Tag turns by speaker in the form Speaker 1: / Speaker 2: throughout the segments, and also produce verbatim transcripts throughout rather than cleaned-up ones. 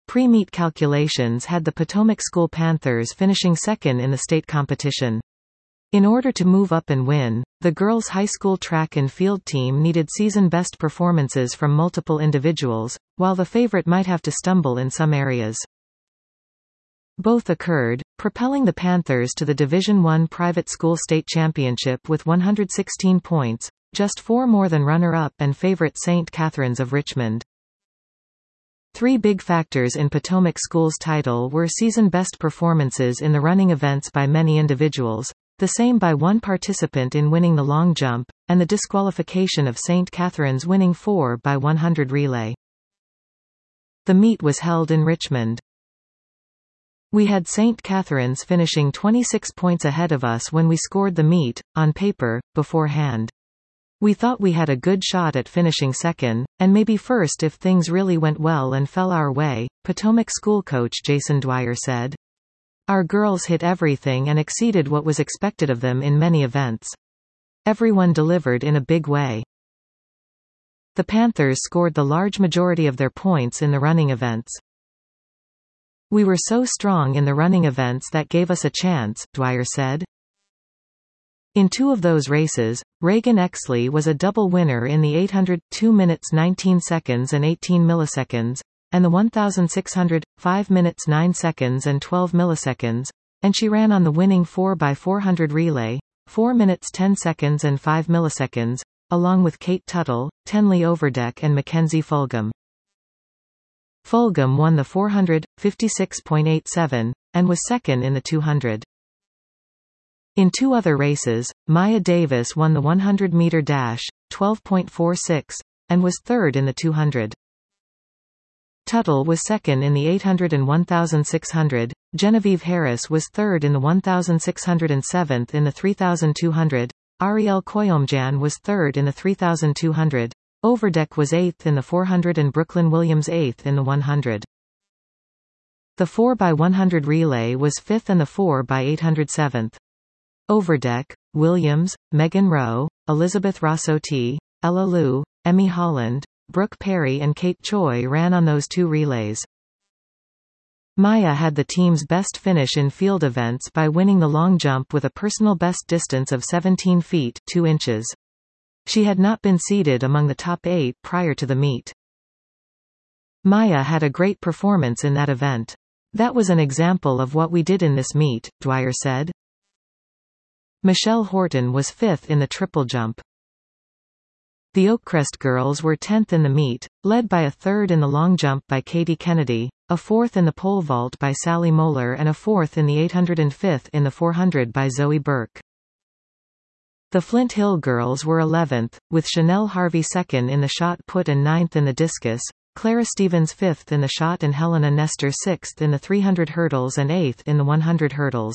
Speaker 1: Pre-meet calculations had the Potomac School Panthers finishing second in the state competition. In order to move up and win, the girls' high school track and field team needed season-best performances from multiple individuals, while the favorite might have to stumble in some areas. Both occurred, propelling the Panthers to the Division one private school state championship with one hundred sixteen points, just four more than runner-up and favorite Saint Catherine's of Richmond. Three big factors in Potomac School's title were season-best performances in the running events by many individuals, the same by one participant in winning the long jump, and the disqualification of Saint Catherine's winning four by one hundred relay. The meet was held in Richmond. We had Saint Catherine's finishing twenty-six points ahead of us when we scored the meet, on paper, beforehand. We thought we had a good shot at finishing second, and maybe first if things really went well and fell our way, Potomac School coach Jason Dwyer said. Our girls hit everything and exceeded what was expected of them in many events. Everyone delivered in a big way. The Panthers scored the large majority of their points in the running events. We were so strong in the running events that gave us a chance, Dwyer said. In two of those races, Reagan Exley was a double winner in the eight hundred, two minutes nineteen seconds and eighteen milliseconds, and the sixteen hundred, five minutes nine seconds and twelve milliseconds, and she ran on the winning four by four hundred relay, four minutes ten seconds and five milliseconds, along with Kate Tuttle, Tenley Overdeck and Mackenzie Fulgham. Fulgham won the four hundred, fifty-six point eight seven, and was second in the two hundred. In two other races, Maya Davis won the one hundred meter dash, twelve point four six, and was third in the two hundred. Tuttle was second in the eight hundred and sixteen hundred, Genevieve Harris was third in the sixteen hundred and seventh in the three thousand two hundred, Ariel Koyomjan was third in the three thousand two hundred, Overdeck was eighth in the four hundred and Brooklyn Williams eighth in the one hundred. The four by one hundred relay was fifth and the four by eight hundred seventh. Overdeck, Williams, Megan Rowe, Elizabeth Rossotti, Ella Liu, Emmy Holland, Brooke Perry and Kate Choi ran on those two relays. Maya had the team's best finish in field events by winning the long jump with a personal best distance of seventeen feet, two inches. She had not been seeded among the top eight prior to the meet. Maya had a great performance in that event. That was an example of what we did in this meet, Dwyer said. Michelle Horton was fifth in the triple jump. The Oakcrest girls were tenth in the meet, led by a third in the long jump by Katie Kennedy, a fourth in the pole vault by Sally Moeller and a fourth in the eight hundred and fifth in the four hundred by Zoe Burke. The Flint Hill girls were eleventh, with Chanel Harvey second in the shot put and ninth in the discus, Clara Stevens fifth in the shot and Helena Nestor sixth in the three hundred hurdles and eighth in the one hundred hurdles.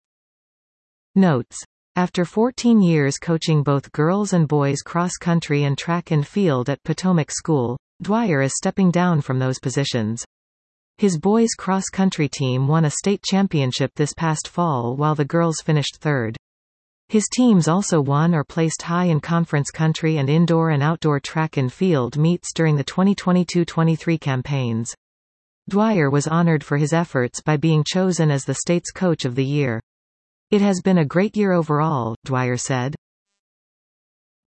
Speaker 1: Notes. After fourteen years coaching both girls and boys cross-country and track and field at Potomac School, Dwyer is stepping down from those positions. His boys cross-country team won a state championship this past fall while the girls finished third. His teams also won or placed high in conference country and indoor and outdoor track and field meets during the twenty twenty-two twenty-three campaigns. Dwyer was honored for his efforts by being chosen as the state's Coach of the Year. It has been a great year overall, Dwyer said.